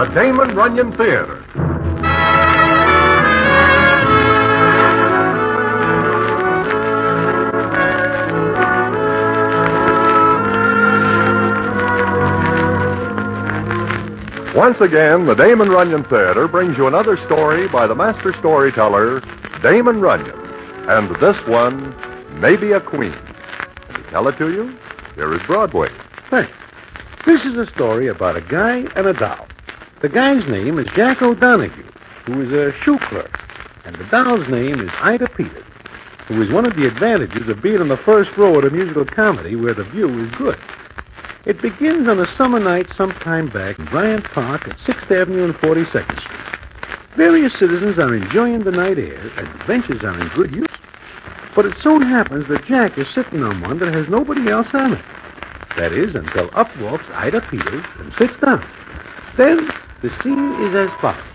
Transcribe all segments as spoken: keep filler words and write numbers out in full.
the Damon Runyon Theater. Once again, the Damon Runyon Theater brings you another story by the master storyteller, Damon Runyon. And this one, Maybe a Queen. And to tell it to you, here is Broadway. Thanks. This is a story about a guy and a doll. The guy's name is Jack O'Donoghue, who is a shoe clerk. And the doll's name is Ida Peters, who is one of the advantages of being in the first row at a musical comedy where the view is good. It begins on a summer night sometime back in Bryant Park at sixth Avenue and forty-second Street. Various citizens are enjoying the night air, and the benches are in good use. But it so happens that Jack is sitting on one that has nobody else on it. That is, until up walks Ida Peters and sits down. Then the scene is as follows.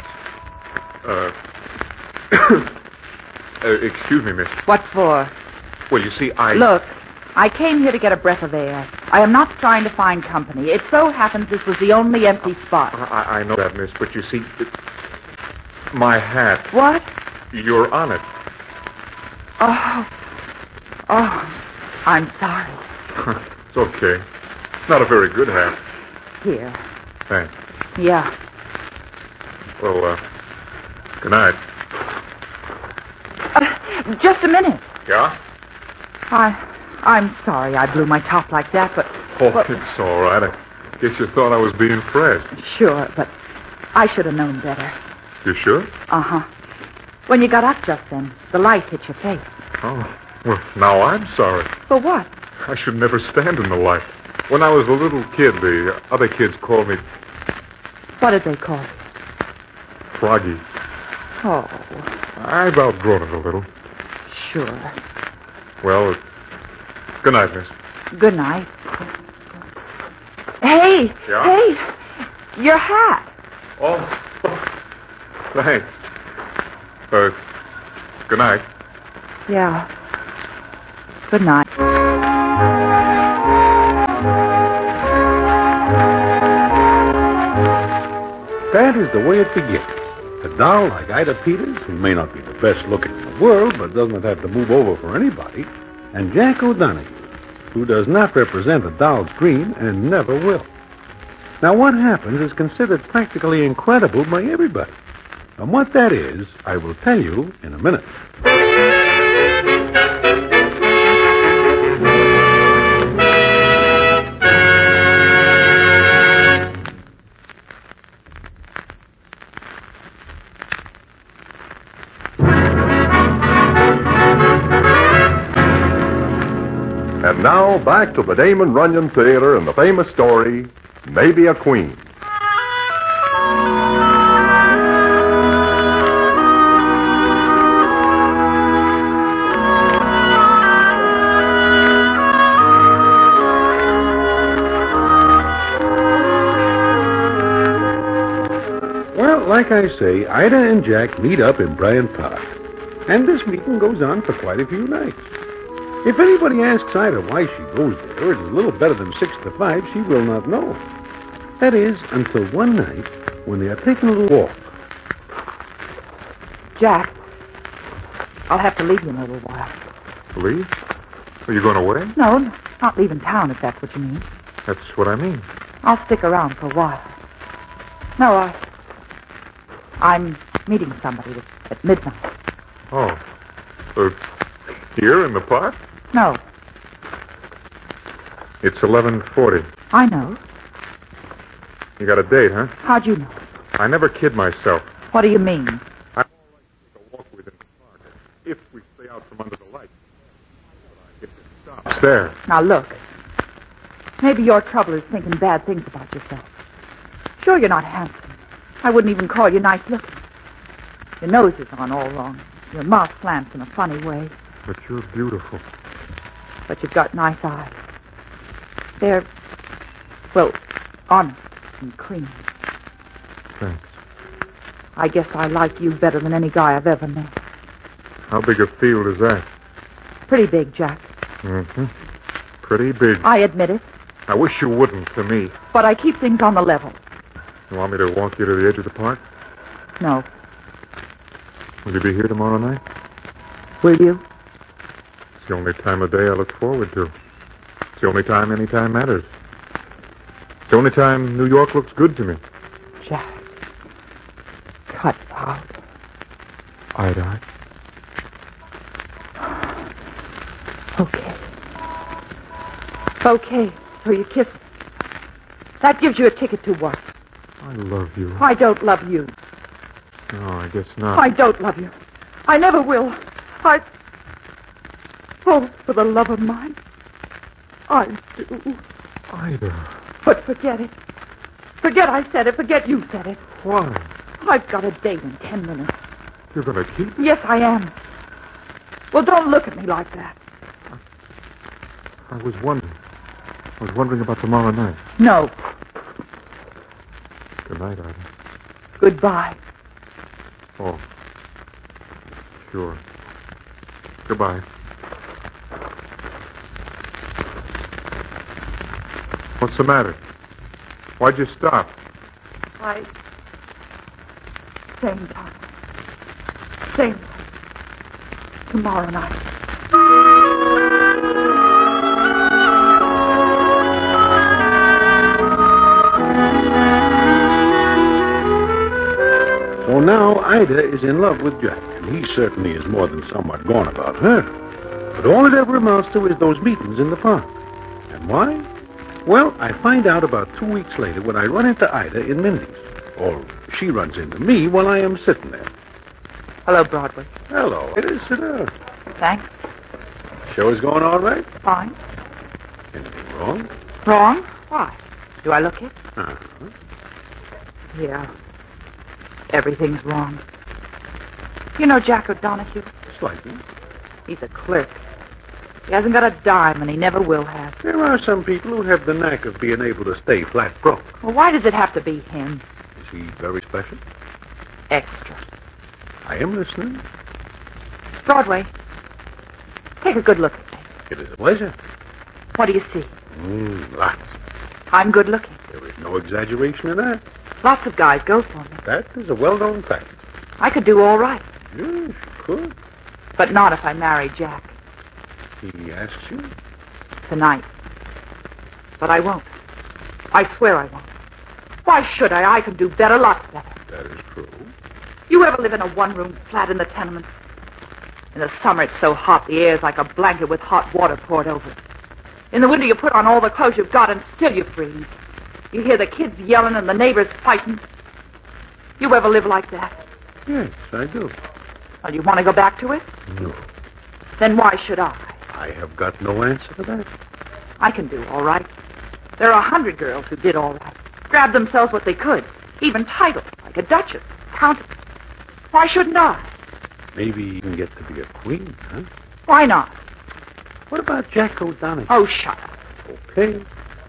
Uh, uh, excuse me, miss. What for? Well, you see, I... Look, I came here to get a breath of air. I am not trying to find company. It so happens this was the only empty spot. I, I know that, miss, but you see, it, my hat. What? You're on it. Oh. Oh. I'm sorry. It's okay. Not a very good hat. Here. Thanks. Yeah. Well, uh, good night. Uh, just a minute. Yeah? I... I'm sorry I blew my top like that, but... Oh, but, it's all right. I guess you thought I was being fresh. Sure, but I should have known better. You sure? Uh-huh. When you got up just then, the light hit your face. Oh, well, now I'm sorry. For what? I should never stand in the light. When I was a little kid, the other kids called me... What did they call you? Froggy. Oh. I've outgrown it a little. Sure. Well, good night, miss. Good night. Hey! Yeah? Hey! Your hat! Oh, thanks. Uh, good night. Yeah. Good night. That is the way it begins. A doll like Ida Peters, who may not be the best looking in the world, but doesn't have to move over for anybody, and Jack O'Donoghue, who does not represent a doll's dream and never will. Now, what happens is considered practically incredible by everybody. And what that is, I will tell you in a minute. And now, back to the Damon Runyon Theater and the famous story, Maybe a Queen. Well, like I say, Ida and Jack meet up in Bryant Park. And this meeting goes on for quite a few nights. If anybody asks Ida why she goes there, it is a little better than six to five, she will not know. That is, until one night when they are taking a little walk. Jack, I'll have to leave you in a little while. Leave? Are you going away? No, not leaving town, if that's what you mean. That's what I mean. I'll stick around for a while. No, I... I'm meeting somebody at, at midnight. Oh. Uh, here in the park? No. It's eleven forty. I know. You got a date, huh? How'd you know? I never kid myself. What do you mean? I don't like to walk with in the park. If we stay out from under the light, it stops there. Now, look. Maybe your trouble is thinking bad things about yourself. Sure, you're not handsome. I wouldn't even call you nice looking. Your nose is on all wrong. Your mouth slants in a funny way. But you're beautiful. But you've got nice eyes. They're, well, honest and clean. Thanks. I guess I like you better than any guy I've ever met. How big a field is that? Pretty big, Jack. Mm-hmm. Pretty big. I admit it. I wish you wouldn't to me. But I keep things on the level. You want me to walk you to the edge of the park? No. Will you be here tomorrow night? Will you? It's the only time of day I look forward to. It's the only time any time matters. It's the only time New York looks good to me. Jack. Cut out. Ida. Okay. Okay, so you kiss me. That gives you a ticket to what? I love you. I don't love you. No, I guess not. I don't love you. I never will. I... Oh, for the love of mine. I do. Ida. But forget it. Forget I said it. Forget you said it. Why? I've got a date in ten minutes. You're going to keep? Yes, I am. Well, don't look at me like that. I was wondering. I was wondering about tomorrow night. No. Good night, Ida. Goodbye. Oh. Sure. Goodbye. What's the matter? Why'd you stop? I... Same time. Same time. Tomorrow night. Well, now Ida is in love with Jack, and he certainly is more than somewhat gone about her. But all it ever amounts to is those meetings in the park. And why? Well, I find out about two weeks later when I run into Ida in Mindy's. Or she runs into me while I am sitting there. Hello, Broadway. Hello. It is, sit down. Thanks. Show is going all right? Fine. Anything wrong? Wrong? Why? Do I look it? Uh-huh. Yeah. Everything's wrong. You know Jack O'Donoghue? Slightly. He's a clerk. He hasn't got a dime, and he never will have. There are some people who have the knack of being able to stay flat broke. Well, why does it have to be him? Is he very special? Extra. I am listening. Broadway, take a good look at me. It is a pleasure. What do you see? Mm, lots. I'm good looking. There is no exaggeration in that. Lots of guys go for me. That is a well-known fact. I could do all right, Yes, you could. but not if I marry Jack He asks you? tonight. But I won't. I swear I won't. Why should I? I can do better, lots better. That is true. You ever live in a one-room flat in the tenements? In the summer, it's so hot, the air's like a blanket with hot water poured over it. In the winter, you put on all the clothes you've got, and still you freeze. You hear the kids yelling and the neighbors fighting. You ever live like that? Yes, I do. Well, you want to go back to it? No. Then why should I? I have got no answer to that. I can do all right. There are a hundred girls who did all right. Grabbed themselves what they could. Even titles, like a duchess, countess. Why shouldn't I? Maybe you can get to be a queen, huh? Why not? What about Jack O'Donoghue? Oh, shut up. Okay.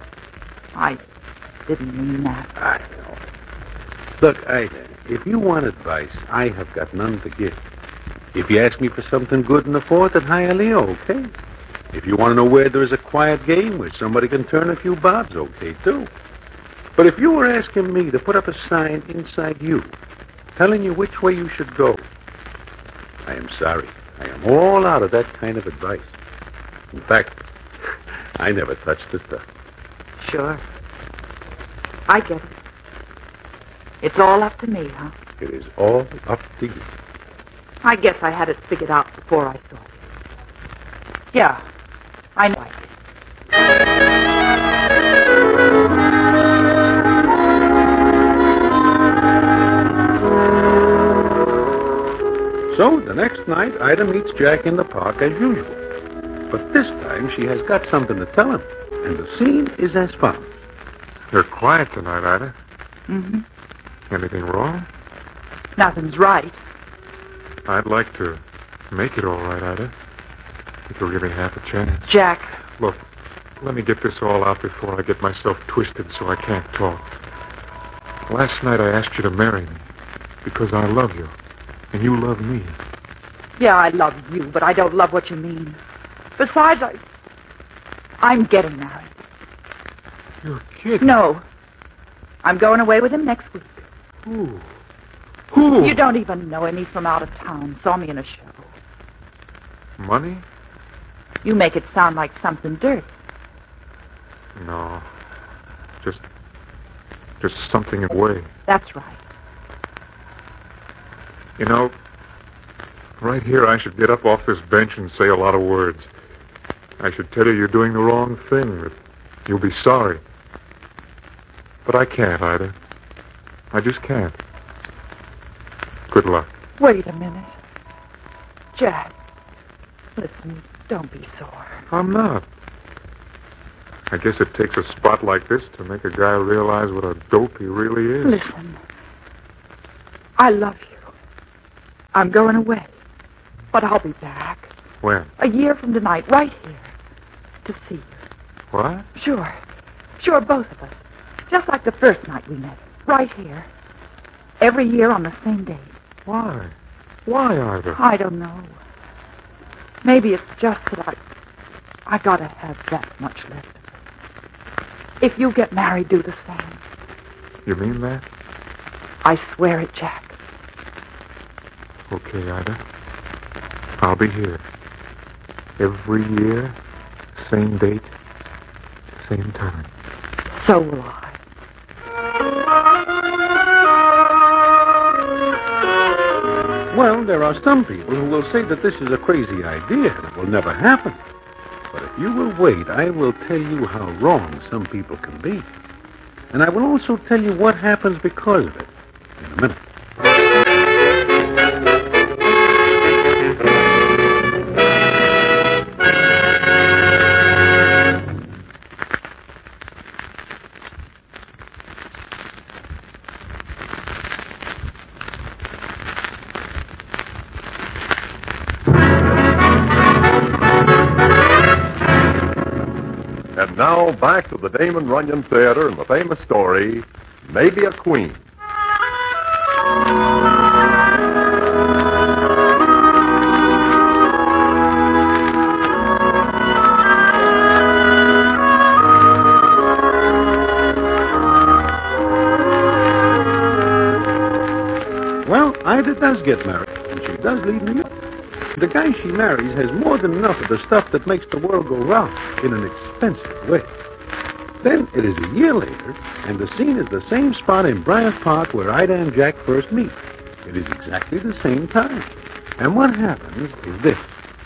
I didn't mean that. I know. Look, Ida, if you want advice, I have got none to give. If you ask me for something good in the fort at Hialeah, okay. If you want to know where there is a quiet game where somebody can turn a few bobs, okay, too. But if you were asking me to put up a sign inside you, telling you which way you should go, I am sorry. I am all out of that kind of advice. In fact, I never touched the stuff. Sure. I get it. It's all up to me, huh? It is all up to you. I guess I had it figured out before I saw it. Yeah, I know I did. So, the next night, Ida meets Jack in the park as usual. But this time, she has got something to tell him. And the scene is as follows. You're quiet tonight, Ida. Mm-hmm. Anything wrong? Nothing's right. I'd like to make it all right, Ida. If you'll give me half a chance. Jack. Look, let me get this all out before I get myself twisted so I can't talk. Last night I asked you to marry me because I love you, and you love me. Yeah, I love you, but I don't love what you mean. Besides, I... I'm getting married. You're kidding. No. I'm going away with him next week. Who? Who? You don't even know him. He's from out of town. Saw me in a show. Money? You make it sound like something dirty. No. Just... Just something in the way. That's right. You know, right here I should get up off this bench and say a lot of words. I should tell you you're doing the wrong thing, that you'll be sorry. But I can't, Ida. I just can't. Good luck. Wait a minute. Jack, listen, don't be sore. I'm not. I guess it takes a spot like this to make a guy realize what a dope he really is. Listen, I love you. I'm going away, but I'll be back. When? A year from tonight, right here, to see you. What? Sure. Sure, both of us. Just like the first night we met. Right here. Every year on the same day. Why? Why, Ida? I don't know. Maybe it's just that I... I gotta have that much left. If you get married, do the same. You mean that? I swear it, Jack. Okay, Ida. I'll be here. Every year, same date, same time. So will I. Well, there are some people who will say that this is a crazy idea and it will never happen. But if you will wait, I will tell you how wrong some people can be. And I will also tell you what happens because of it in a minute. And now back to the Damon Runyon Theater and the famous story, Maybe a Queen. Well, Ida does get married, and she does leave New York. The guy she marries has more than enough of the stuff that makes the world go round in an expensive way. Then it is a year later, and the scene is the same spot in Bryant Park where Ida and Jack first meet. It is exactly the same time. And what happens is this.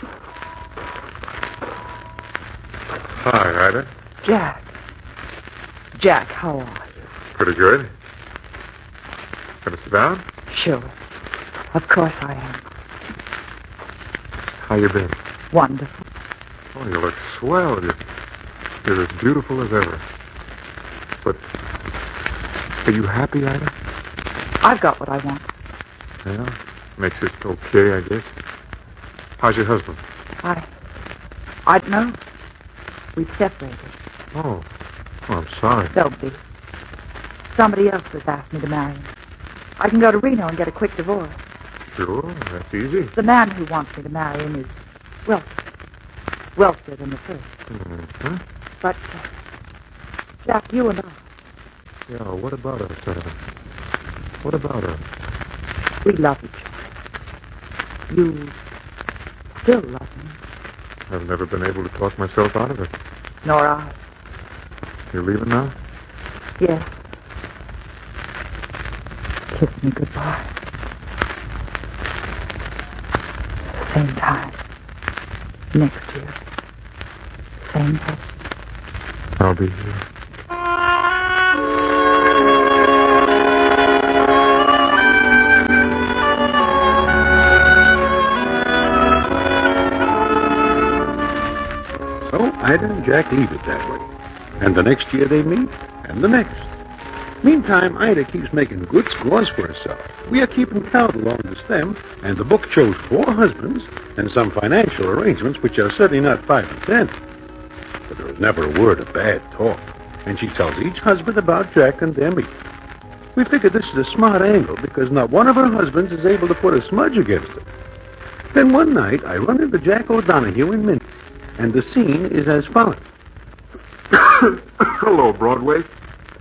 Hi, Ida. Jack. Jack, how are you? Pretty good. Gonna sit down? Sure. Of course I am. How you been? Wonderful. Oh, you look swell. You're, you're as beautiful as ever. But are you happy, Ida? I've got what I want. Yeah, makes it okay, I guess. How's your husband? I... I don't know. We've separated. Oh, oh I'm sorry. Don't be. Somebody else has asked me to marry him. I can go to Reno and get a quick divorce. Sure, that's easy. The man who wants me to marry him is wealthy. Wealthier than the first. Mm-hmm. But, uh, Jack, you and I, Yeah, what about us? Uh, what about us? we love each other. You still love me. I've never been able to talk myself out of it. Nor I. You're leaving now? Yes. Kiss me goodbye. Same time. Next year. Same place. I'll be here. So Ida and Jack leave it that way. And the next year they meet, and the next. Meantime, Ida keeps making good scores for herself. We are keeping count along the stem, and the book shows four husbands and some financial arrangements which are certainly not five and ten. But there is never a word of bad talk, and she tells each husband about Jack and their meeting. We figure this is a smart angle because not one of her husbands is able to put a smudge against her. Then one night, I run into Jack O'Donoghue in Mindy, and the scene is as follows. Hello, Broadway.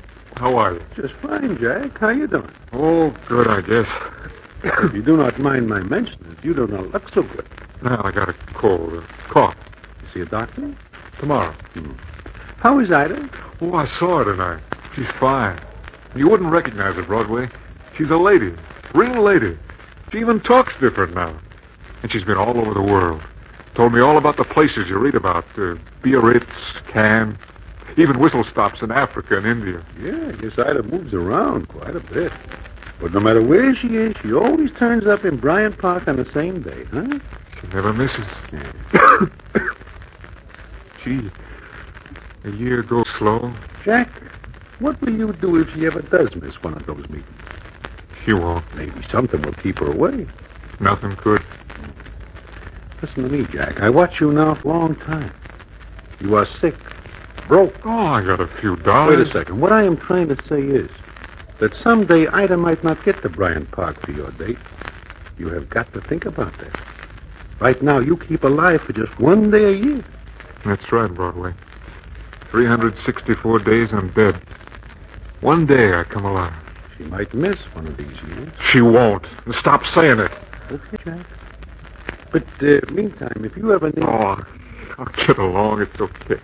How are you? Just fine, Jack. How you doing? Oh, good, I guess. If you do not mind my mentioning it, you do not look so good. Now I got a cold, a cough. You see a doctor? Tomorrow. Hmm. How is Ida? Oh, I saw her tonight. She's fine. You wouldn't recognize her, Broadway. She's a lady. Real lady. She even talks different now. And she's been all over the world. Told me all about the places you read about. Uh, Biarritz, Cannes, even whistle stops in Africa and India. Yeah, I guess Ida moves around quite a bit. But no matter where she is, she always turns up in Bryant Park on the same day, huh? She never misses. Yeah. Gee, a year goes slow. Jack, what will you do if she ever does miss one of those meetings? She won't. Maybe something will keep her away. Nothing could. Listen to me, Jack. I watch you now for a long time. You are sick, broke. Oh, I got a few dollars. Wait a second. What I am trying to say is that someday Ida might not get to Bryant Park for your date. You have got to think about that. Right now, you keep alive for just one day a year. That's right, Broadway. three hundred sixty-four days I'm dead. One day I come alive. She might miss one of these years. She won't. Stop saying it. Okay, Jack. But, uh, meantime, if you ever need... Oh, I'll get along. It's okay.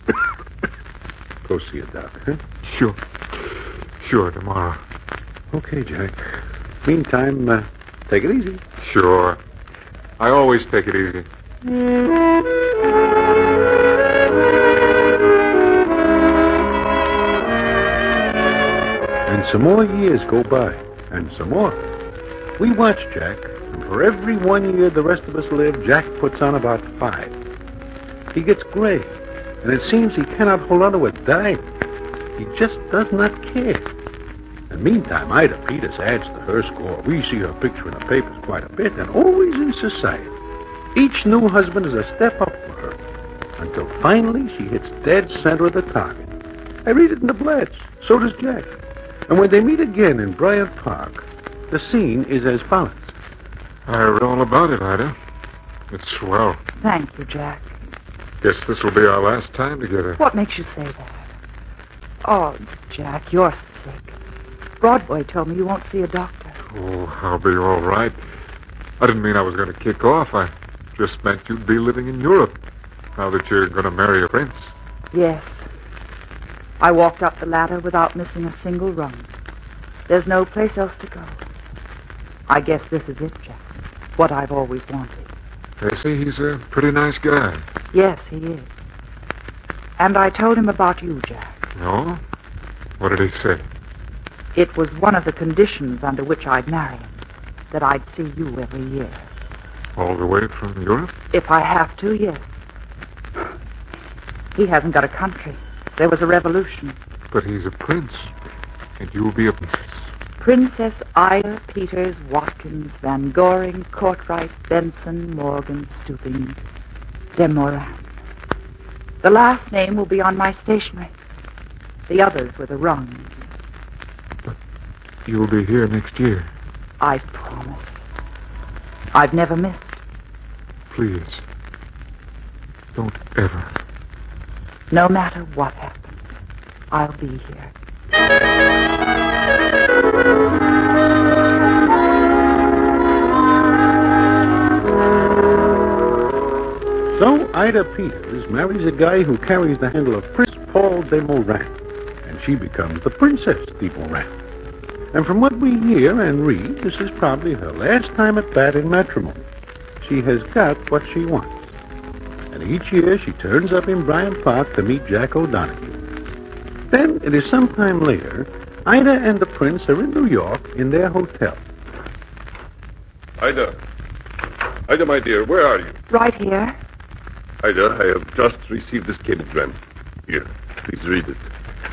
Go see a doc, huh? Sure. Sure, tomorrow. Okay, Jack. Meantime, uh, take it easy. Sure. I always take it easy. And some more years go by, and some more. We watch Jack, and for every one year the rest of us live, Jack puts on about five. He gets gray, and it seems he cannot hold on to a dime. He just does not care. And meantime, Ida Peters adds to her score. We see her picture in the papers quite a bit, and always in society. Each new husband is a step up for her, until finally she hits dead center of the target. I read it in the Blitz. So does Jack. And when they meet again in Bryant Park, the scene is as follows. I read all about it, Ida. It's swell. Thank you, Jack. Guess this will be our last time together. What makes you say that? Oh, Jack, you're sick. Broadway told me you won't see a doctor. Oh, I'll be all right. I didn't mean I was going to kick off. I just meant you'd be living in Europe now that you're going to marry a prince. Yes. I walked up the ladder without missing a single rung. There's no place else to go. I guess this is it, Jack. What I've always wanted. They say he's a pretty nice guy. Yes, he is. And I told him about you, Jack. No? What did he say? It was one of the conditions under which I'd marry him, that I'd see you every year. All the way from Europe? If I have to, yes. He hasn't got a country. There was a revolution. But he's a prince, and you'll be a princess. Princess Ida Peters Watkins Van Goring Courtright Benson Morgan Stooping de Moran. The last name will be on my stationery. The others were the rungs. But you'll be here next year. I promise. I've never missed. Please, don't ever. No matter what happens, I'll be here. So Ida Peters marries a guy who carries the handle of Prince Paul de Moran, and she becomes the Princess de Moran. And from what we hear and read, this is probably her last time at bat in matrimony. She has got what she wants. And each year she turns up in Bryant Park to meet Jack O'Donoghue. Then, it is sometime later, Ida and the prince are in New York in their hotel. Ida. Ida, my dear, where are you? Right here. Ida, I have just received this cablegram. Here, please read it.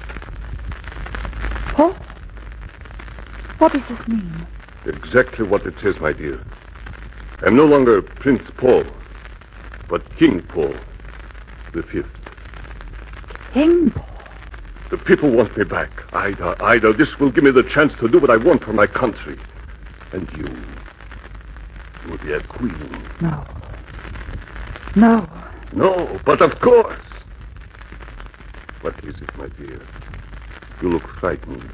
Paul? What does this mean? Exactly what it says, my dear. I'm no longer Prince Paul, but King Paul the Fifth. King Paul? The people want me back. Ida, Ida, this will give me the chance to do what I want for my country. And you, you will be a queen. No. No. No, but of course. What is it, my dear? You look frightened.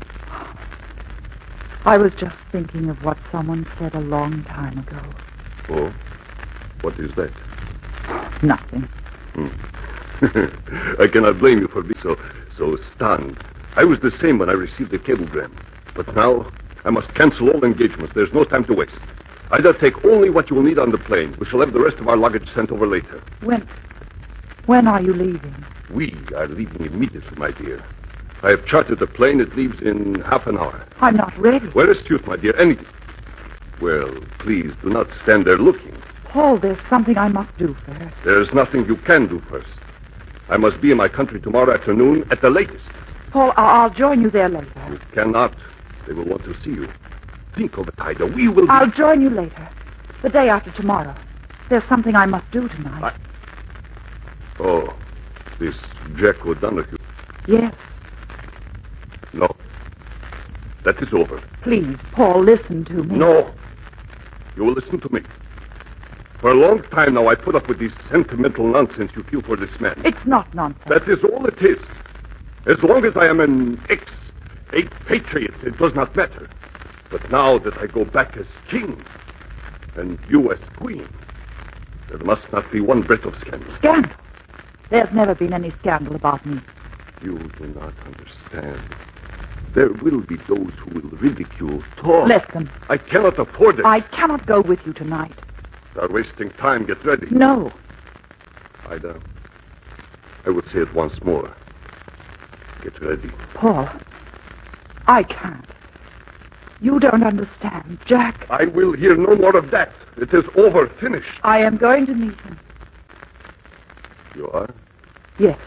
I was just thinking of what someone said a long time ago. Oh? What is that? Nothing. Hmm. I cannot blame you for being so, so stunned. I was the same when I received the cablegram. But now, I must cancel all engagements. There's no time to waste. Either take only what you will need on the plane. We shall have the rest of our luggage sent over later. When... When are you leaving? We are leaving immediately, my dear. I have chartered the plane. It leaves in half an hour. I'm not ready. Wear a suit, my dear. Anything. Well, please, do not stand there looking. Paul, there's something I must do first. There's nothing you can do first. I must be in my country tomorrow afternoon at the latest. Paul, I- I'll join you there later. You cannot. They will want to see you. Think of it, Ida. We will be... I'll join you later. The day after tomorrow. There's something I must do tonight. I... Oh, this Jack O'Donoghue. Yes. No. That is over. Please, Paul, listen to me. No. You will listen to me. For a long time now, I put up with this sentimental nonsense you feel for this man. It's not nonsense. That is all it is. As long as I am an ex, a patriot, it does not matter. But now that I go back as king, and you as queen, there must not be one breath of scandal. Scandal? There's never been any scandal about me. You do not understand. There will be those who will ridicule, talk. Let them. I cannot afford it. I cannot go with you tonight. They are wasting time. Get ready. No. Ida, I will say it once more. Get ready. Paul, I can't. You don't understand, Jack. I will hear no more of that. It is over. Finished. I am going to meet him. You are? Yes.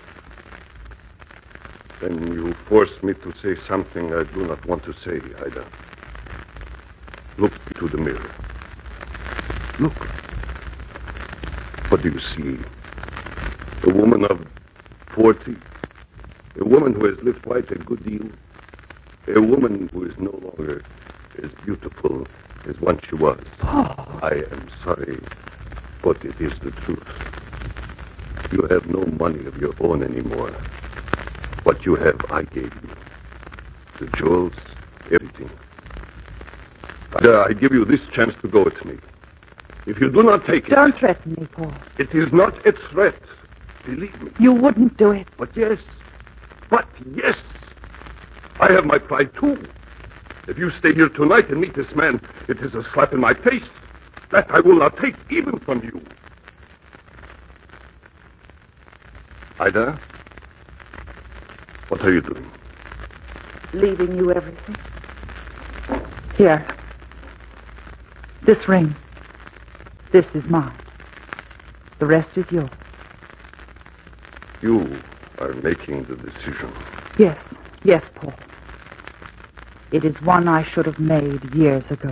Then you force me to say something I do not want to say, Ida. Look into the mirror. Look. What do you see? A woman of forty. A woman who has lived quite a good deal. A woman who is no longer as beautiful as once she was. Paul. I am sorry, but it is the truth. You have no money of your own anymore. What you have, I gave you. The jewels, everything. Ida, I give you this chance to go with me. If you do not take it... Don't threaten me, Paul. It is not a threat. Believe me. You wouldn't do it. But yes. But yes. I have my pride, too. If you stay here tonight and meet this man, it is a slap in my face. That I will not take even from you. Ida, what are you doing? Leaving you everything. Here. This ring. This is mine. The rest is yours. You are making the decision. Yes. Yes, Paul. It is one I should have made years ago.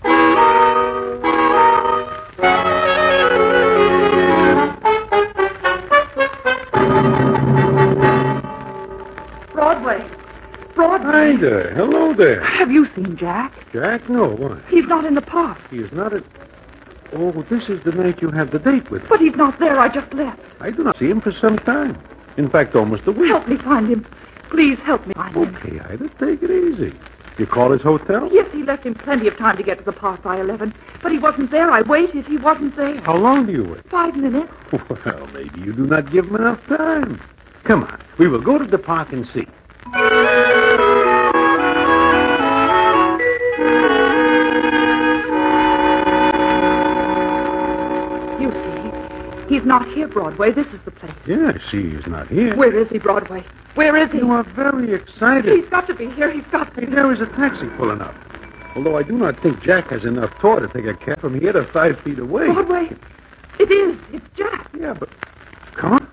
Broadway. Broadway. Hi there. Hello there. Have you seen Jack? Jack? No, why? He's not in the park. He is not at... Oh, this is the night you have the date with him. But he's not there. I just left. I do not see him for some time. In fact, almost a week. Help me find him. Please help me find him. Okay, Ida, take it easy. You call his hotel? Yes, he left him plenty of time to get to the park by eleven. But he wasn't there. I waited. He wasn't there. How long do you wait? Five minutes. Well, maybe you do not give him enough time. Come on. We will go to the park and see. You see, he's not here, Broadway. This is the place. Yeah, I see he's not here. Where is he, Broadway? Where is he? You are very excited. He's got to be here. He's got to Hey, be. there is a taxi pulling up. Although I do not think Jack has enough tour to take a cab from here to five feet away. Broadway. It is. It's Jack. Yeah, but... Come on.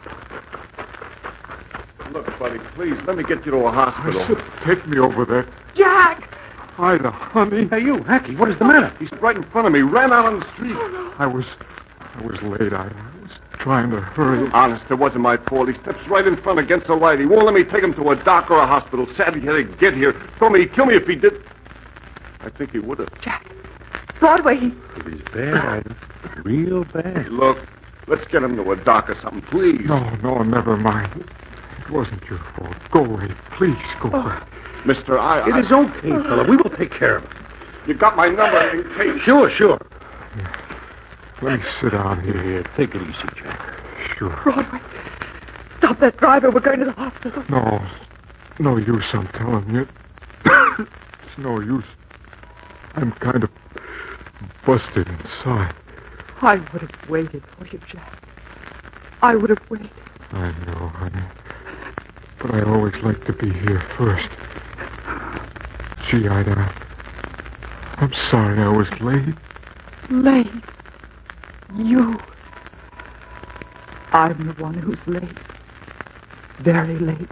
Look, buddy, please, let me get you to a I hospital. said, take me over there. Jack! Ida, honey. Hey, you, Hacky, what is the matter? He's right in front of me. Ran out on the street. I was... I was late, Ida. I was trying to hurry. Honest, it wasn't my fault. He steps right in front against the light. He won't let me take him to a doc or a hospital. Sadly, he had to get here. Told me he'd kill me if he did. I think he would have. Jack. Broadway. He... It is bad, Ida. Real bad. Look, let's get him to a doc or something, please. No, no, never mind. It wasn't your fault. Go away. Please, go away. Mister, I... It I- is okay, fella. We will take care of it. You got my number in case. Sure, sure. Let me sit down here. Here, take it easy, Jack. Sure. Broadway, stop that driver. We're going to the hospital. No. No use, I'm telling you. It's no use. I'm kind of busted inside. I would have waited for you, Jack. I would have waited. I know, honey. But I always like to be here first. Gee, Ida, I'm sorry I was late. Late. You. I'm the one who's late. Very late.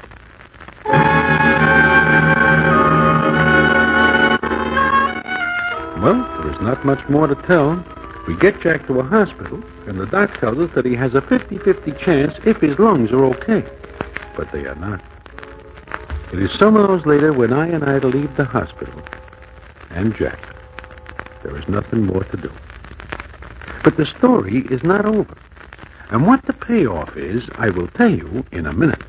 Well, there is not much more to tell. We get Jack to a hospital, and the doc tells us that he has a fifty-fifty chance if his lungs are okay. But they are not. It is some hours later when I and Ida leave the hospital. And Jack. There is nothing more to do. But the story is not over. And what the payoff is, I will tell you in a minute.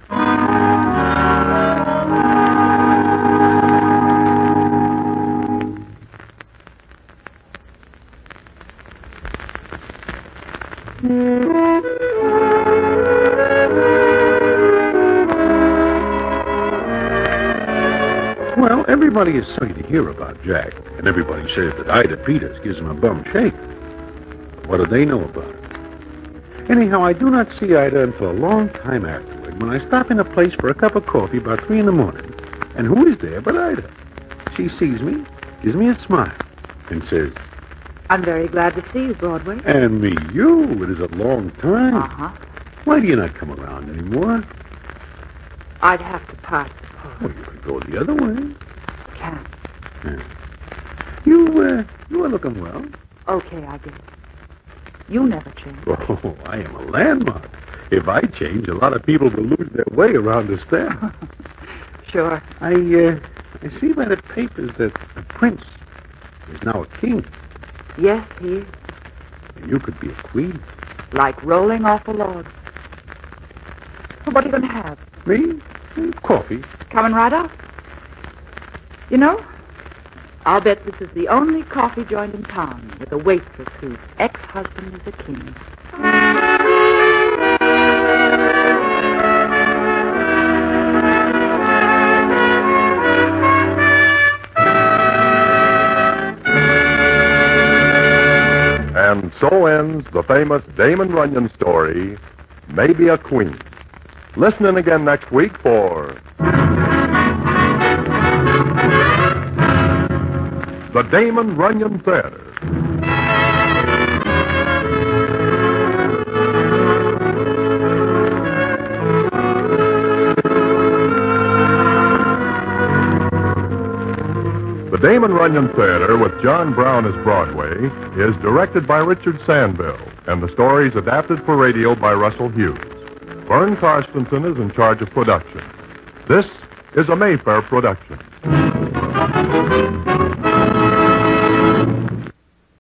Well, everybody is sorry to hear about Jack, and everybody says that Ida Peters gives him a bum shake. What do they know about it? Anyhow, I do not see Ida until a long time afterward, when I stop in a place for a cup of coffee about three in the morning. And who is there but Ida? She sees me, gives me a smile, and says, I'm very glad to see you, Broadway. "And me, you. It is a long time. Uh-huh. Why do you not come around anymore?" I'd have to pass. Well, you could go the other way. Can't. Yeah. You, uh, you are looking well. Okay, I guess. You never change. Oh, I am a landmark. If I change, a lot of people will lose their way around this town. Sure. I, uh, I see by the papers that the prince is now a king. Yes, he is. And you could be a queen. Like rolling off a log. Well, what are you going to have? Me? Mm, Coffee. Coming right up. You know, I'll bet this is the only coffee joint in town with a waitress whose ex-husband is a king. And so ends the famous Damon Runyon story, Maybe a Queen. Listen in again next week for the Damon Runyon Theater. The Damon Runyon Theater with John Brown as Broadway is directed by Richard Sandville, and the story is adapted for radio by Russell Hughes. Vern Carstensen is in charge of production. This is a Mayfair production.